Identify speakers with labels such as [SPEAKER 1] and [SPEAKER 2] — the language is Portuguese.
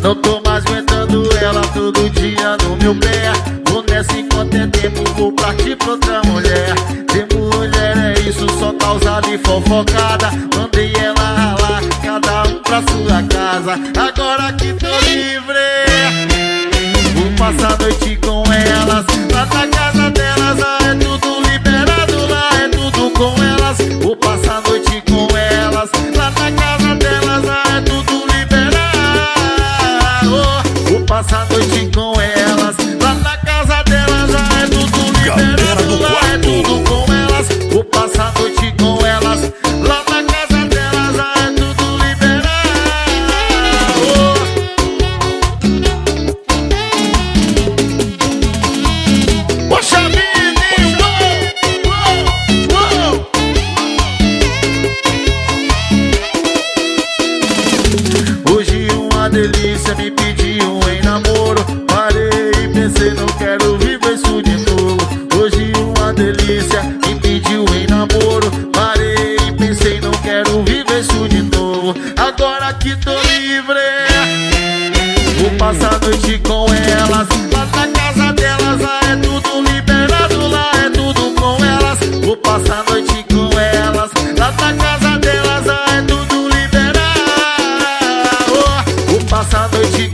[SPEAKER 1] Não tô mais aguentando ela todo dia no meu pé. Vou nessa enquanto é tempo, vou partir pra outra mulher. Ter mulher é isso, só causa de fofocada. Mandei ela ralar, cada um pra sua casa. Agora que tô livre, vou passar a noite com elas. Lá na casa delas, é tudo liberado. Lá é tudo com elas. Vou passar a noite com elas. Lá na casa delas, é tudo liberado. Vou passar a noite com elas. Lá na casa delas, é tudo liberado. Lá é tudo com elas. Vou passar a noite com elas. Lá na casa delas, é tudo liberado. Poxa menino, hoje uma delícia me pediu em namoro. Parei e pensei, não quero viver isso de novo. Hoje uma delícia me pediu em namoro. Parei e pensei, não quero viver isso de novo. Agora que tô livre, vou passar a noite com elas. Lá na casa delas, é tudo liberado. Lá é tudo com elas. Vou passar a noite com elas. Lá na casa delas, é tudo liberado. Vou passar a noite